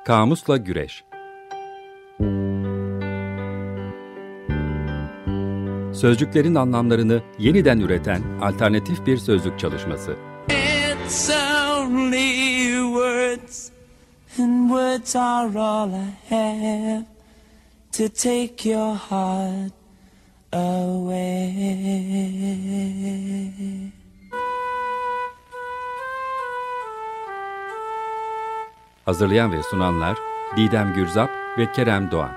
Kamusla Güreş. Sözcüklerin anlamlarını yeniden üreten alternatif bir sözlük çalışması. It's only words, and words are all I have to take your heart away. Hazırlayan ve sunanlar Didem Gürzap ve Kerem Doğan.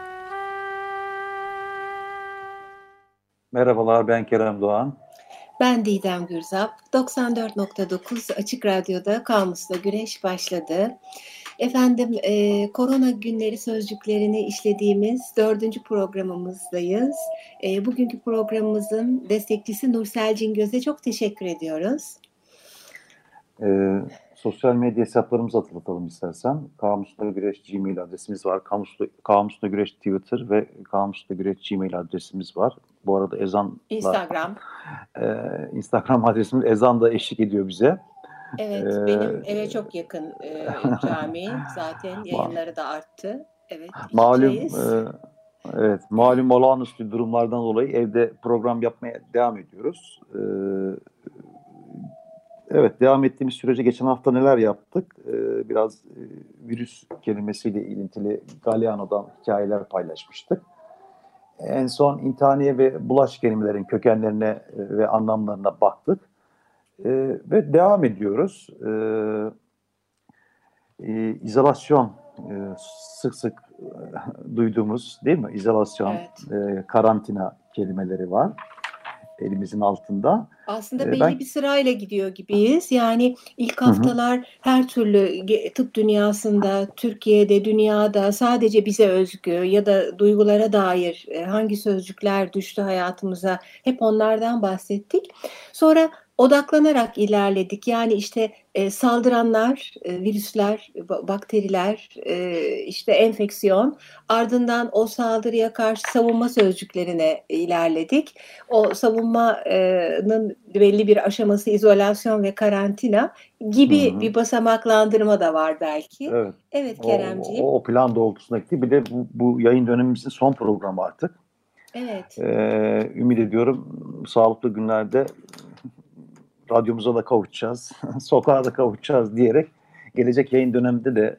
Merhabalar, ben Kerem Doğan. Ben Didem Gürzap. 94.9 Açık Radyo'da Kamusla Güreş başladı. Efendim, korona günleri sözcüklerini işlediğimiz 4. programımızdayız. Bugünkü programımızın destekçisi Nursel Cingöz'e çok teşekkür ediyoruz. Sosyal medya hesaplarımızı hatırlatalım istersen. Kamusla Güreş Gmail adresimiz var. Kamusla Güreş Twitter ve Kamusla Güreş Gmail adresimiz var. Bu arada Instagram. Instagram adresimiz ezan da eşlik ediyor bize. Evet, benim eve çok yakın cami. Zaten yayınları da arttı. Evet, malum olağanüstü durumlardan dolayı evde program yapmaya devam ediyoruz. Evet, devam ettiğimiz sürece geçen hafta neler yaptık? Biraz virüs kelimesiyle ilintili Galeano'dan hikayeler paylaşmıştık. En son intihaniye ve bulaş kelimelerin kökenlerine ve anlamlarına baktık. Ve devam ediyoruz. İzolasyon, sık sık duyduğumuz, değil mi? İzolasyon, evet. Karantina kelimeleri var elimizin altında. Aslında belli bir sırayla gidiyor gibiyiz. Yani ilk haftalar her türlü tıp dünyasında, Türkiye'de, dünyada sadece bize özgü ya da duygulara dair hangi sözcükler düştü hayatımıza, hep onlardan bahsettik. Sonra odaklanarak ilerledik. Yani işte saldıranlar, virüsler, bakteriler, işte enfeksiyon. Ardından o saldırıya karşı savunma sözcüklerine ilerledik. O savunmanın belli bir aşaması izolasyon ve karantina gibi bir basamaklandırma da var belki. Evet, evet Keremciğim. O plan doğrultusunda gitti. Bir de bu yayın dönemimizin son programı artık. Evet. Ümit ediyorum sağlıklı günlerde radyomuza da kavuşacağız, sokağa da kavuşacağız diyerek gelecek yayın döneminde de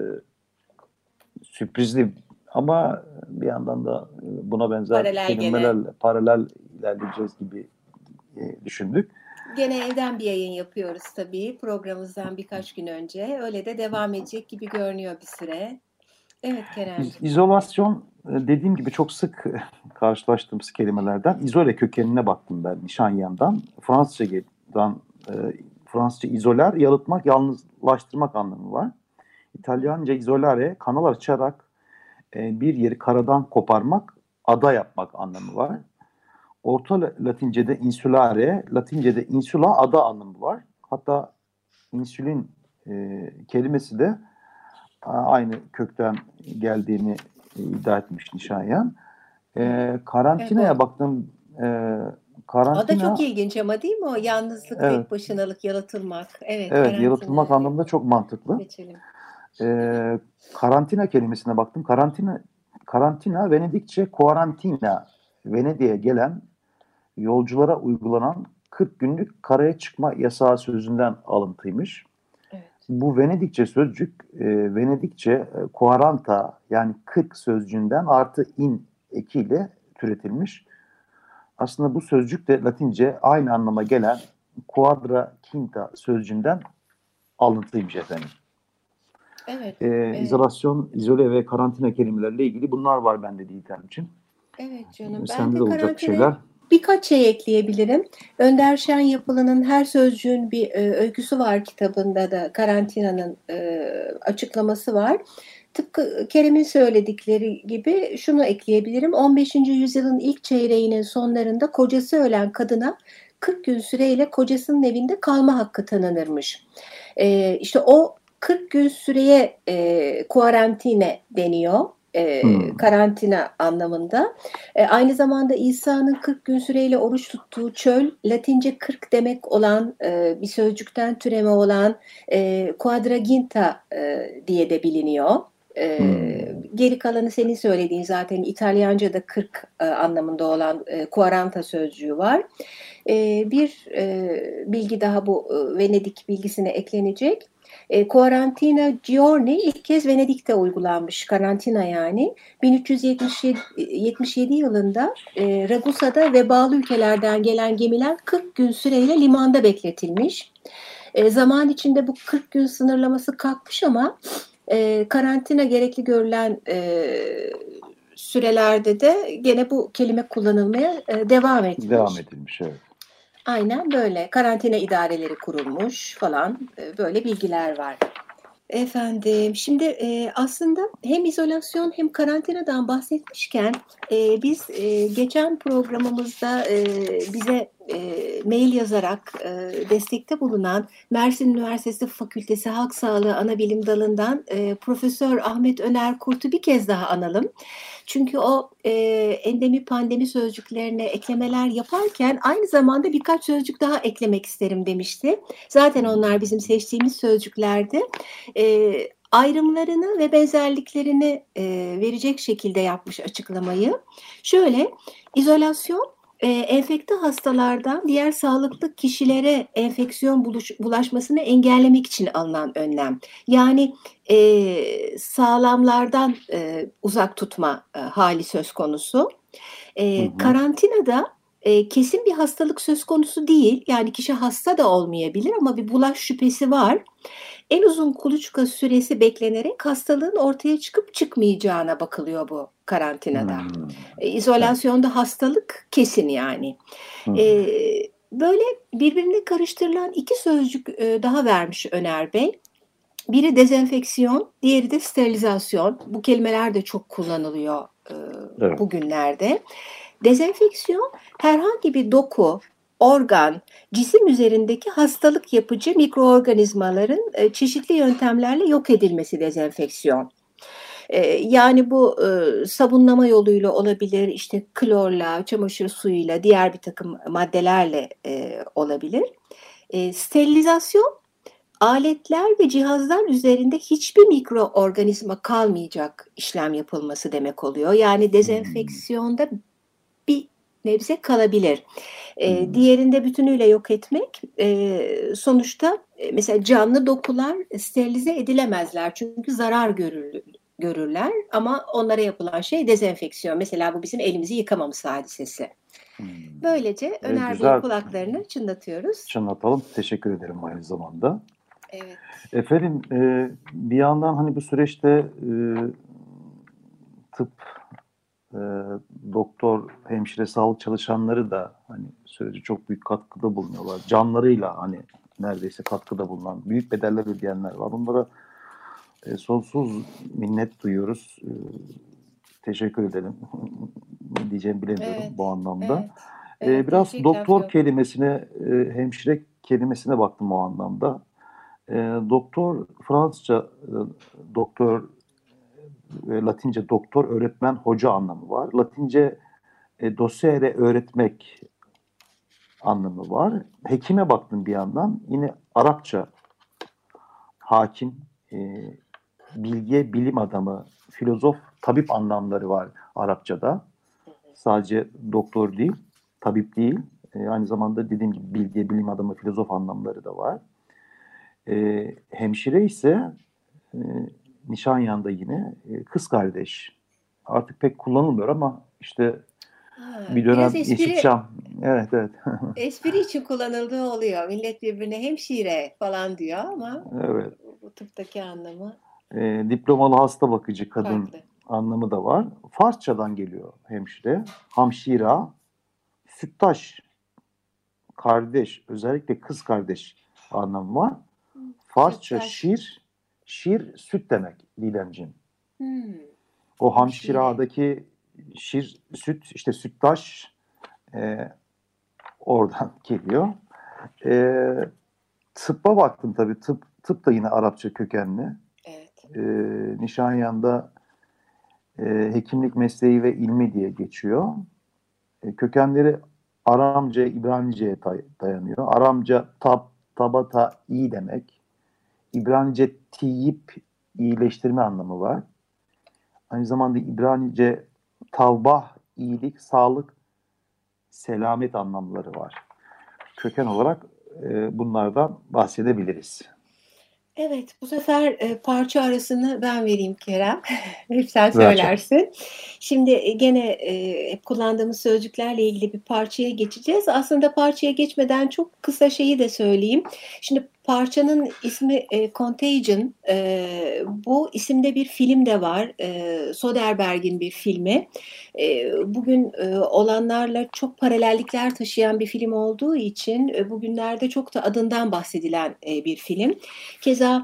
sürprizli ama bir yandan da buna benzer kelimelerle paralel ilerleyeceğiz gibi düşündük. Gene evden bir yayın yapıyoruz tabii programımızdan birkaç gün önce. Öyle de devam edecek gibi görünüyor bir süre. Evet Keremciğim. İzolasyon dediğim gibi çok sık karşılaştığımız kelimelerden. İzole kökenine baktım ben Nişanyan'dan. Fransızca izoler, yalıtmak, yalnızlaştırmak anlamı var. İtalyanca isolare, kanal açarak bir yeri karadan koparmak, ada yapmak anlamı var. Orta Latince'de insulare, Latince'de insula, ada anlamı var. Hatta insülin kelimesi de aynı kökten geldiğini iddia etmiş Nişanyan. Karantinaya baktım. Karantina, o da çok ilginç ama değil mi o? Yalnızlık, tek başınalık, yalıtılmak. Evet, yalıtılmak anlamında çok mantıklı. Karantina kelimesine baktım. Karantina Venedikçe quarantina. Venedik'e gelen yolculara uygulanan 40 günlük karaya çıkma yasağı sözünden alıntıymış. Evet. Bu Venedikçe sözcük Venedikçe quaranta yani 40 sözcüğünden artı in ekiyle türetilmiş. Aslında bu sözcük de Latince aynı anlama gelen quadra quinta sözcüğünden alıntıymış efendim. Evet. İzolasyon, izole ve karantina kelimelerle ilgili bunlar var bende Didemciğim. Evet canım. Sende de olacak bir şeyler. Birkaç şey ekleyebilirim. Önder Şen Yapılı'nın Her Sözcüğün bir öyküsü var kitabında da karantinanın açıklaması var. Tıpkı Kerem'in söyledikleri gibi şunu ekleyebilirim. 15. yüzyılın ilk çeyreğinin sonlarında kocası ölen kadına 40 gün süreyle kocasının evinde kalma hakkı tanınırmış. İşte o 40 gün süreye kuarantine deniyor. Karantina anlamında. Aynı zamanda İsa'nın 40 gün süreyle oruç tuttuğu çöl, Latince 40 demek olan bir sözcükten türeme olan quadraginta diye de biliniyor. Geri kalanı senin söylediğin zaten İtalyanca'da 40 anlamında olan quaranta sözcüğü var. Bir bilgi daha bu Venedik bilgisine eklenecek. Quarantina giorni ilk kez Venedik'te uygulanmış karantina yani. 1377 yılında Ragusa'da ve bağlı ülkelerden gelen gemiler 40 gün süreyle limanda bekletilmiş. Zaman içinde bu 40 gün sınırlaması kalkmış ama karantina gerekli görülen sürelerde de gene bu kelime kullanılmaya devam etmiş. Devam edilmiş, evet. Aynen böyle. Karantina idareleri kurulmuş falan, böyle bilgiler var. Efendim, şimdi aslında hem izolasyon hem karantinadan bahsetmişken biz geçen programımızda bize mail yazarak destekte bulunan Mersin Üniversitesi Fakültesi Halk Sağlığı Anabilim Dalı'ndan Profesör Ahmet Öner Kurt'u bir kez daha analım. Çünkü o endemi pandemi sözcüklerine eklemeler yaparken aynı zamanda birkaç sözcük daha eklemek isterim demişti. Zaten onlar bizim seçtiğimiz sözcüklerdi. Ayrımlarını ve benzerliklerini verecek şekilde yapmış açıklamayı. Şöyle, izolasyon enfekte hastalardan diğer sağlıklı kişilere enfeksiyon bulaşmasını engellemek için alınan önlem. Yani sağlamlardan uzak tutma hali söz konusu. Karantinada kesin bir hastalık söz konusu değil. Yani kişi hasta da olmayabilir ama bir bulaş şüphesi var. En uzun kuluçka süresi beklenerek hastalığın ortaya çıkıp çıkmayacağına bakılıyor bu karantinada. İzolasyonda hastalık kesin yani. Böyle birbirine karıştırılan iki sözcük daha vermiş Öner Bey. Biri dezenfeksiyon, diğeri de sterilizasyon. Bu kelimeler de çok kullanılıyor bugünlerde. Dezenfeksiyon herhangi bir doku, organ, cisim üzerindeki hastalık yapıcı mikroorganizmaların çeşitli yöntemlerle yok edilmesi dezenfeksiyon. Yani bu sabunlama yoluyla olabilir, işte klorla, çamaşır suyuyla, diğer bir takım maddelerle olabilir. Sterilizasyon, aletler ve cihazlar üzerinde hiçbir mikroorganizma kalmayacak işlem yapılması demek oluyor. Yani dezenfeksiyonda bir nebze kalabilir. Diğerinde bütünüyle yok etmek. Sonuçta mesela canlı dokular sterilize edilemezler çünkü zarar görürler ama onlara yapılan şey dezenfeksiyon. Mesela bu bizim elimizi yıkamamız hadisesi. Böylece Öner Bey'in kulaklarını çınlatıyoruz. Çınlatalım. Teşekkür ederim aynı zamanda. Evet. Efendim bir yandan hani bu süreçte tıp, doktor, hemşire, sağlık çalışanları da hani sürece çok büyük katkıda bulunuyorlar. Canlarıyla hani neredeyse katkıda bulunan, büyük bedeller ödeyenler var. Bunlara sonsuz minnet duyuyoruz. Teşekkür ederim. Ne diyeceğimi bilemiyorum bu anlamda. Evet, biraz doktor kelimesine, hemşire kelimesine baktım o anlamda. Doktor, Fransızca doktor, Latince doktor, öğretmen, hoca anlamı var. Latince docere, öğretmek anlamı var. Hekime baktım bir yandan. Yine Arapça hakim, bilge, bilim adamı, filozof, tabip anlamları var Arapçada. Sadece doktor değil, tabip değil. Aynı zamanda dediğim gibi bilge, bilim adamı, filozof anlamları da var. Hemşire ise Nişanyan'da yine kız kardeş. Artık pek kullanılmıyor ama işte bir dönem Yeşilçam. Evet. Espri için kullanıldığı oluyor. Millet birbirine hemşire falan diyor ama evet. Bu tıptaki anlamı. Diplomalı hasta bakıcı kadın farklı anlamı da var. Farsçadan geliyor hemşire. Hamşira, süttaş, kardeş, özellikle kız kardeş anlamı var. Farsça şir süt demek Didemciğim. O hamşiradaki şir süt, işte süttaş oradan geliyor. Tıbba baktım tabii. Tıp da yine Arapça kökenli. Evet. Nişanyan'da hekimlik mesleği ve ilmi diye geçiyor. Kökenleri Aramca, İbranice'ye dayanıyor. Aramca tabata iyi demek. İbranice tiyip iyileştirme anlamı var. aynı zamanda İbranice tavbah, iyilik, sağlık, selamet anlamları var. Köken olarak bunlardan bahsedebiliriz. Evet, bu sefer parça arasını ben vereyim Kerem. Hep sen Ver canım. söylersin. Şimdi gene hep kullandığımız sözcüklerle ilgili bir parçaya geçeceğiz. Aslında parçaya geçmeden çok kısa şeyi de söyleyeyim. Şimdi parçanın ismi Contagion. Bu isimde bir film de var. Soderbergh'in bir filmi. Bugün olanlarla çok paralellikler taşıyan bir film olduğu için bugünlerde çok da adından bahsedilen bir film. Keza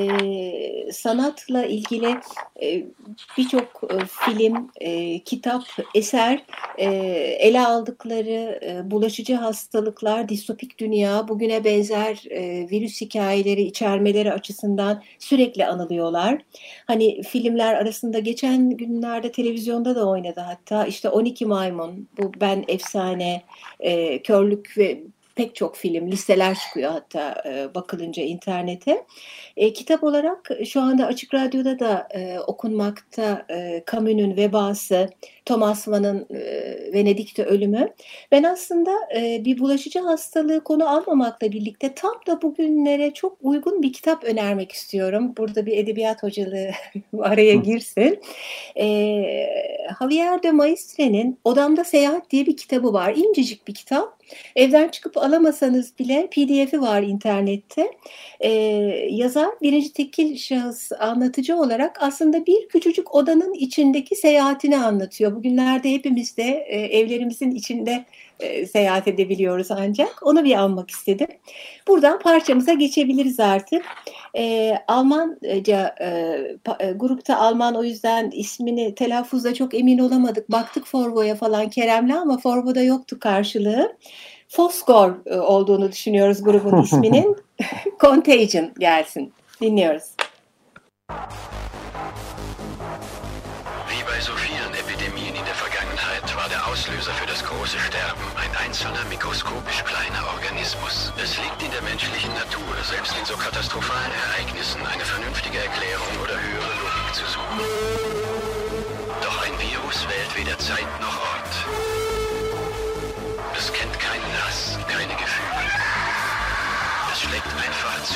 sanatla ilgili birçok film, kitap, eser ele aldıkları bulaşıcı hastalıklar, distopik dünya, bugüne benzer virüs hikayeleri içermeleri açısından sürekli anılıyorlar. Hani filmler arasında geçen günlerde televizyonda da oynadı hatta işte 12 Maymun, bu Ben Efsane, Körlük ve pek çok film, listeler çıkıyor hatta bakılınca internete. Kitap olarak şu anda Açık Radyo'da da okunmakta Camus'un Vebası, Thomas Mann'ın Venedik'te Ölümü. Ben aslında bir bulaşıcı hastalığı konu almamakla birlikte tam da bugünlere çok uygun bir kitap önermek istiyorum. Burada bir edebiyat hocalığı araya girsin. Javier de Maistre'nin Odamda Seyahat diye bir kitabı var. İncecik bir kitap. Evden çıkıp alamasanız bile PDF'i var internette. Yazar birinci tekil şahıs anlatıcı olarak aslında bir küçücük odanın içindeki seyahatini anlatıyor. Bugünlerde hepimiz de evlerimizin içinde seyahat edebiliyoruz ancak. Onu bir anmak istedim. Buradan parçamıza geçebiliriz artık. Almanca grupta Alman, o yüzden ismini telaffuzda çok emin olamadık. Baktık Forvo'ya falan Kerem'le ama Forvo'da yoktu karşılığı. Fosgor olduğunu düşünüyoruz grubun isminin. Contagion gelsin. Dinliyoruz. Wie bei so vielen Epidemien in der Vergangenheit war der Auslöser für das große Sterben ein einzelner mikroskopisch kleiner Organismus. Es liegt in der menschlichen Natur, selbst in so katastrophalen Ereignissen eine vernünftige Erklärung oder höhere Logik zu suchen. Doch ein Virus wählt weder Zeit noch Ort. Es kennt keinen Hass, keine Gefühle. Es schlägt einfach zu.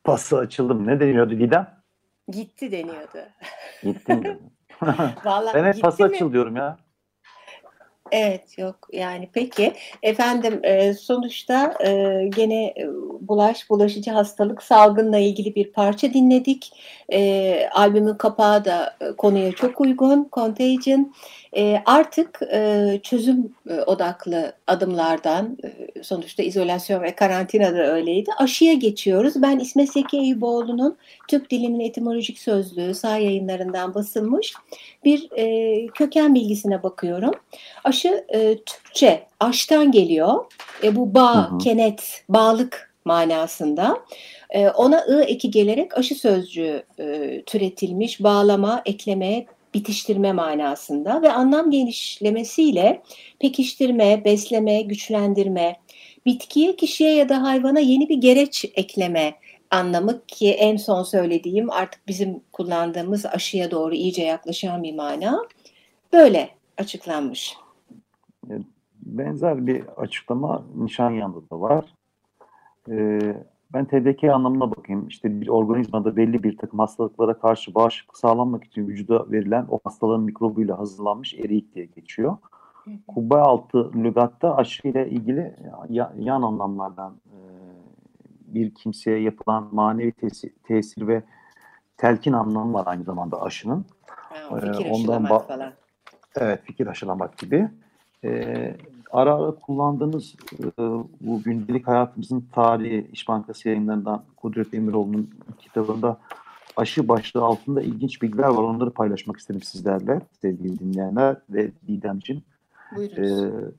pası açıldım. Ne deniyordu Didem? Gitti deniyordu. Gittim dedim. Vallahi Ben hep gitti pası mi? açıl diyorum ya. Evet, yok yani peki efendim, sonuçta gene bulaşıcı hastalık salgınla ilgili bir parça dinledik. Albümün kapağı da konuya çok uygun, Contagion. Artık çözüm odaklı adımlardan, sonuçta izolasyon ve karantina da öyleydi. Aşıya geçiyoruz. Ben İsmet Zeki Eyüboğlu'nun Türk Dilinin Etimolojik Sözlüğü Say Yayınlarından basılmış bir köken bilgisine bakıyorum. Aşı Türkçe aştan geliyor. Bu Hı bağ, hı. kenet, bağlık manasında. Ona ı eki gelerek aşı sözcüğü türetilmiş. Bağlama, ekleme, bitiştirme manasında ve anlam genişlemesiyle pekiştirme, besleme, güçlendirme, bitkiye, kişiye ya da hayvana yeni bir gereç ekleme anlamı, ki en son söylediğim artık bizim kullandığımız aşıya doğru iyice yaklaşan bir mana. Böyle açıklanmış. Benzer bir açıklama Nişanyan'da da var. Ben TDK anlamına bakayım. İşte bir organizmada belli bir takım hastalıklara karşı bağışıklık sağlanmak için vücuda verilen o hastalığın mikrobuyla hazırlanmış eriyik diye geçiyor. Kubbe altı lügatta aşı ile ilgili yan anlamlardan bir kimseye yapılan manevi tesir ve telkin anlamı var aynı zamanda aşının. Fikir Ondan aşılamak falan. Evet, fikir aşılamak gibi. Ara ara kullandığımız bu gündelik hayatımızın tarihi İş Bankası yayınlarından Kudret Emiroğlu'nun kitabında aşı başlığı altında ilginç bilgiler var. Onları paylaşmak istedim sizlerle sevgili dinleyenler ve Didemciğim. Buyurunuz.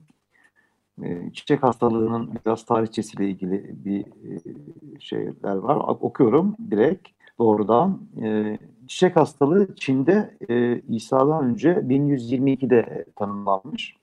Çiçek hastalığının biraz tarihçesiyle ilgili bir şeyler var. Okuyorum direkt doğrudan. Çiçek hastalığı Çin'de İsa'dan önce 1122'de tanımlanmış.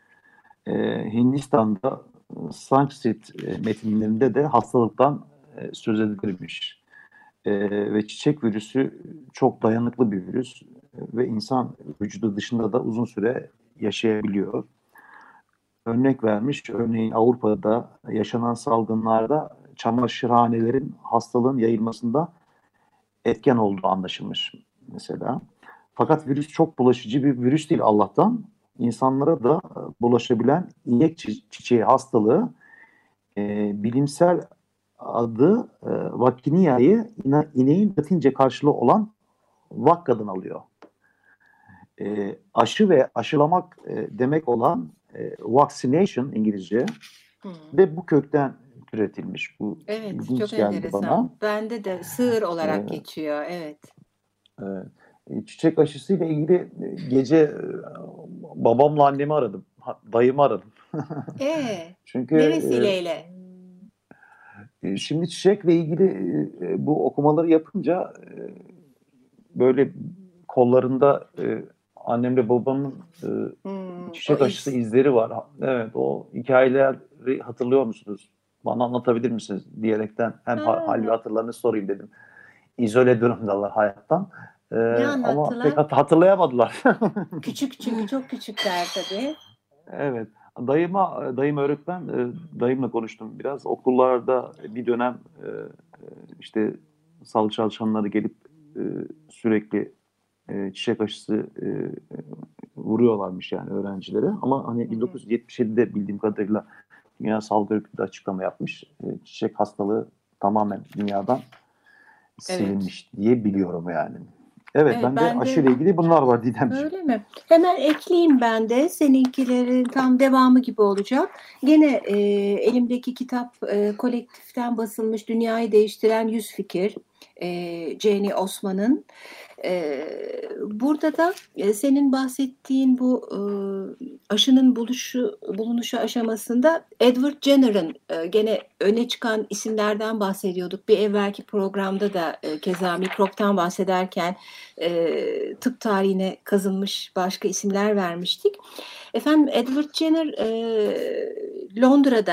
Hindistan'da Sanskrit metinlerinde de hastalıktan söz edilmiş. Ve çiçek virüsü çok dayanıklı bir virüs ve insan vücudu dışında da uzun süre yaşayabiliyor. Örnek vermiş, örneğin Avrupa'da yaşanan salgınlarda çamaşırhanelerin hastalığın yayılmasında etken olduğu anlaşılmış mesela. Fakat virüs çok bulaşıcı bir virüs değil Allah'tan. İnsanlara da bulaşabilen inek çiçeği hastalığı bilimsel adı Vacchinia'yı ineğin Latince karşılığı olan Vakka'dan alıyor. Aşı ve aşılamak demek olan vaccination İngilizce ve bu kökten türetilmiş. Bu Evet, ilginç çok geldi enteresan. bana. Bende de sığır olarak geçiyor. Evet. Çiçek aşısıyla ilgili gece babamla annemi aradım. Dayımı aradım. Çünkü ne vesileyle? Şimdi çiçekle ilgili bu okumaları yapınca böyle kollarında annemle babamın çiçek aşısı izleri var. Evet, o hikayeleri hatırlıyor musunuz? Bana anlatabilir misiniz? Diyerekten hem hal ve hatırlarını sorayım dedim. İzole durumdalar hayattan. Ama pek hatırlayamadılar. Küçük çünkü çok küçükler tabii. Evet. Dayım öğretmen. Dayımla konuştum biraz. Okullarda bir dönem işte sağlık çalışanları gelip sürekli çiçek aşısı vuruyorlarmış yani öğrencilere. Ama hani 1977'de bildiğim kadarıyla Dünya Sağlık Örgütü de açıklama yapmış. Çiçek hastalığı tamamen dünyadan silinmiş diye biliyorum yani. Evet, ben de aşıyla ilgili bunlar var Didemciğim. Öyle mi? Hemen ekleyeyim ben de. Seninkilerin tam devamı gibi olacak. Gene elimdeki kitap kolektiften basılmış Dünyayı Değiştiren 100 Fikir. Jane Osman'ın. Burada da senin bahsettiğin bu aşının bulunuşu aşamasında Edward Jenner'ın gene öne çıkan isimlerden bahsediyorduk. Bir evvelki programda da keza mikroptan bahsederken tıp tarihine kazınmış başka isimler vermiştik. Efendim Edward Jenner Londra'da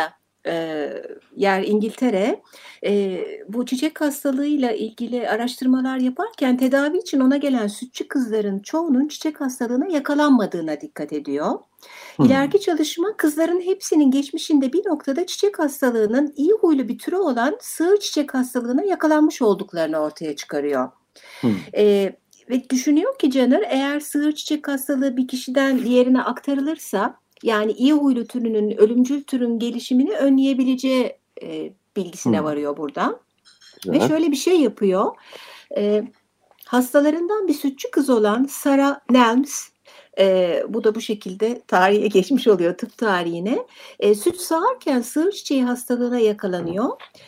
yer İngiltere. Bu çiçek hastalığıyla ilgili araştırmalar yaparken tedavi için ona gelen sütçü kızların çoğunun çiçek hastalığına yakalanmadığına dikkat ediyor. İleriki çalışma kızların hepsinin geçmişinde bir noktada çiçek hastalığının iyi huylu bir türü olan sığır çiçek hastalığına yakalanmış olduklarını ortaya çıkarıyor. Ve düşünüyor ki Jenner, eğer sığır çiçek hastalığı bir kişiden diğerine aktarılırsa, yani iyi huylu türünün ölümcül türün gelişimini önleyebileceği bilgisine varıyor burada. Güzel. Ve şöyle bir şey yapıyor. Hastalarından bir sütçü kız olan Sarah Nelms, bu da bu şekilde tarihe geçmiş oluyor, tıp tarihine. Süt sağarken sığır çiçeği hastalığına yakalanıyor.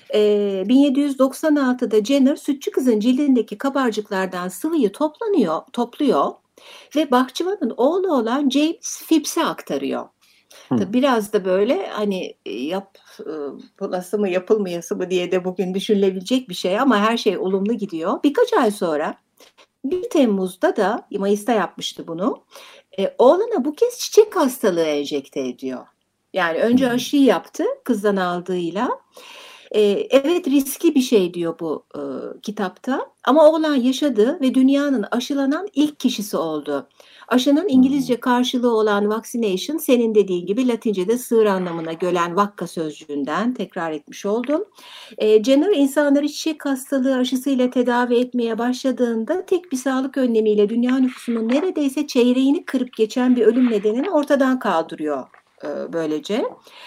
1796'da Jenner sütçü kızın cildindeki kabarcıklardan sıvıyı topluyor ve bahçıvanın oğlu olan James Phipps'e aktarıyor. Tabii biraz da böyle hani yapılası mı yapılmayası mı diye de bugün düşünülebilecek bir şey, ama her şey olumlu gidiyor. Birkaç ay sonra 1 Temmuz'da da, Mayıs'ta yapmıştı bunu, oğlana bu kez çiçek hastalığı enjekte ediyor. Yani önce aşıyı yaptı kızdan aldığıyla. Evet, riskli bir şey diyor bu kitapta, ama oğlan yaşadı ve dünyanın aşılanan ilk kişisi oldu. Aşının İngilizce karşılığı olan vaccination, senin dediğin gibi Latince'de sığır anlamına gelen vakka sözcüğünden, tekrar etmiş oldum. Jenner insanları çiçek hastalığı aşısıyla tedavi etmeye başladığında tek bir sağlık önlemiyle dünya nüfusunun neredeyse çeyreğini kırıp geçen bir ölüm nedenini ortadan kaldırıyor böylece.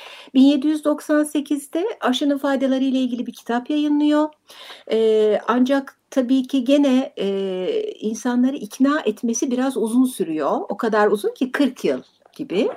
1798'de aşının faydaları ile ilgili bir kitap yayınlıyor. Ancak tabii ki gene insanları ikna etmesi biraz uzun sürüyor. O kadar uzun ki 40 yıl gibi.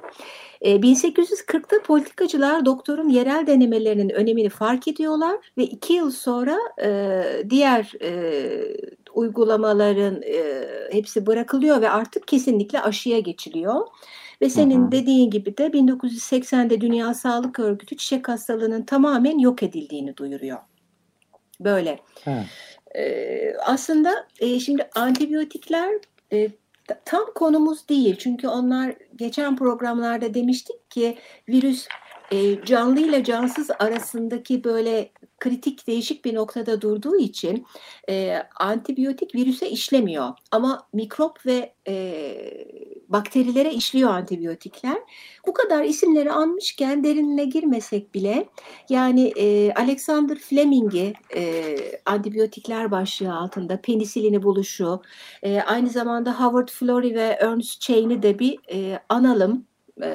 1840'ta politikacılar doktorun yerel denemelerinin önemini fark ediyorlar ve 2 yıl sonra diğer uygulamaların hepsi bırakılıyor ve artık kesinlikle aşıya geçiliyor. Ve senin dediğin gibi de 1980'de Dünya Sağlık Örgütü çiçek hastalığının tamamen yok edildiğini duyuruyor. Böyle. Evet. Aslında şimdi antibiyotikler tam konumuz değil. Çünkü onlar, geçen programlarda demiştik ki virüs canlı ile cansız arasındaki böyle kritik, değişik bir noktada durduğu için antibiyotik virüse işlemiyor. Ama mikrop ve bakterilere işliyor antibiyotikler. Bu kadar isimleri anmışken derinine girmesek bile, yani Alexander Fleming'i antibiyotikler başlığı altında penisilini buluşu, aynı zamanda Howard Florey ve Ernst Chain'i de bir analım.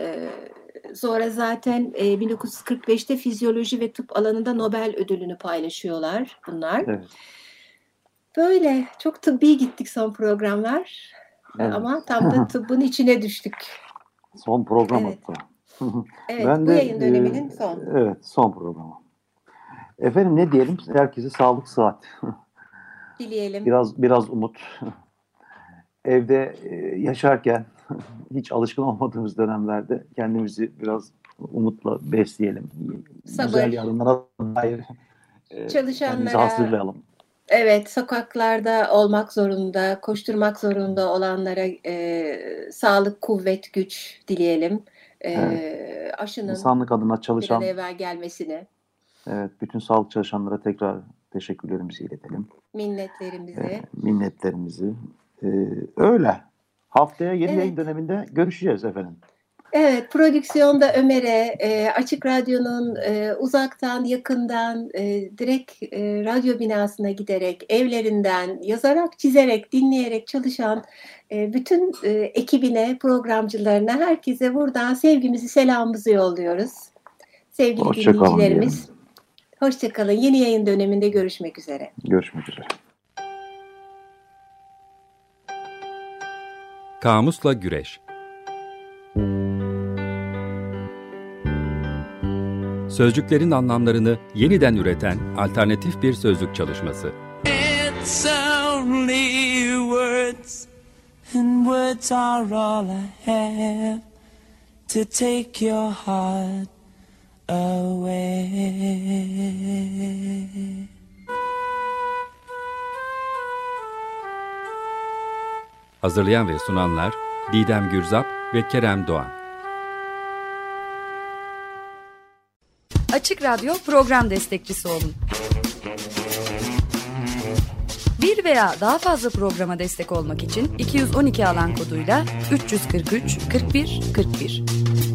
Sonra zaten 1945'te fizyoloji ve tıp alanında Nobel ödülünü paylaşıyorlar bunlar. Evet. Böyle çok tıbbi gittik son programlar. Evet. Ama tam da tıbbın içine düştük. Son program hatta. Evet, ben bu yayın döneminin son. Evet, son programı. Efendim ne diyelim? Herkese sağlık, sıhhat. Dileyelim. Biraz umut. Evde yaşarken hiç alışkın olmadığımız dönemlerde kendimizi biraz umutla besleyelim. Sabır. Güzel yarınlara dair kendimizi hazırlayalım. Evet, sokaklarda olmak zorunda, koşturmak zorunda olanlara sağlık, kuvvet, güç dileyelim. Evet. Aşının İnsanlık adına çalışan, bir an evvel gelmesini. Evet, bütün sağlık çalışanlara tekrar teşekkürlerimizi iletelim. Minnetlerimizi. Öyle. Haftaya yeni yayın döneminde görüşeceğiz efendim. Evet, prodüksiyonda Ömer'e, Açık Radyo'nun uzaktan, yakından, direkt radyo binasına giderek, evlerinden, yazarak, çizerek, dinleyerek çalışan bütün ekibine, programcılarına, herkese buradan sevgimizi, selamımızı yolluyoruz. Sevgili dinleyicilerimiz, hoşçakalın. Yeni yayın döneminde görüşmek üzere. Görüşmek üzere. Kamusla Güreş. Sözcüklerin anlamlarını yeniden üreten alternatif bir sözlük çalışması. It's only words, and words are all I have to take your heart away. Hazırlayan ve sunanlar Didem Gürzap ve Kerem Doğan. Açık Radyo program destekçisi olun. Bir veya daha fazla programa destek olmak için 212 alan koduyla 343 41 41.